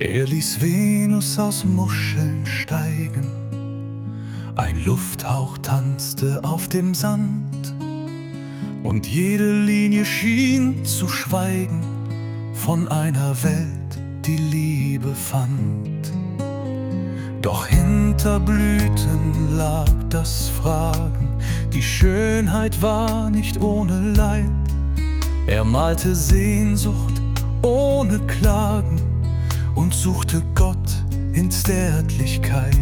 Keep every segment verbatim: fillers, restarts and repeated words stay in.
Er ließ Venus aus Muscheln steigen, ein Lufthauch tanzte auf dem Sand, und jede Linie schien zu schweigen von einer Welt, die Liebe fand. Doch hinter Blüten lag das Fragen, die Schönheit war nicht ohne Leid. Er malte Sehnsucht ohne Klagen und suchte Gott in Zärtlichkeit.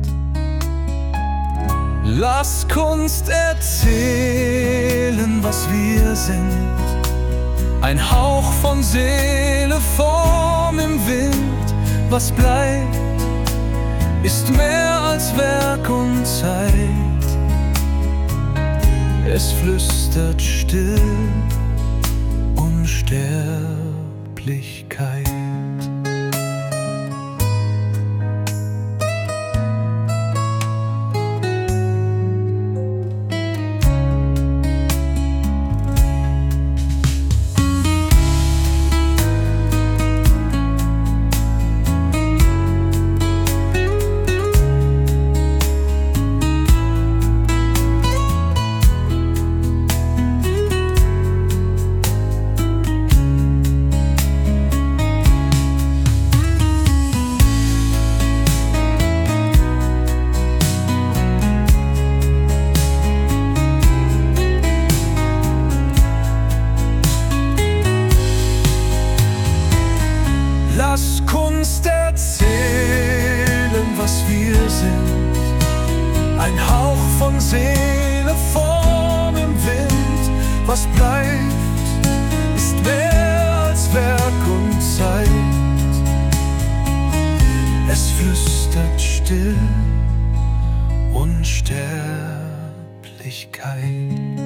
Lass Kunst erzählen, was wir sind, ein Hauch von Seele, Form im Wind. Was bleibt, ist mehr als Werk und Zeit. Es flüstert still Unsterblichkeit. Lass Kunst erzählen, was wir sind, ein Hauch von Seele, Form im Wind. Was bleibt, ist mehr als Werk und Zeit. Es flüstert still Unsterblichkeit.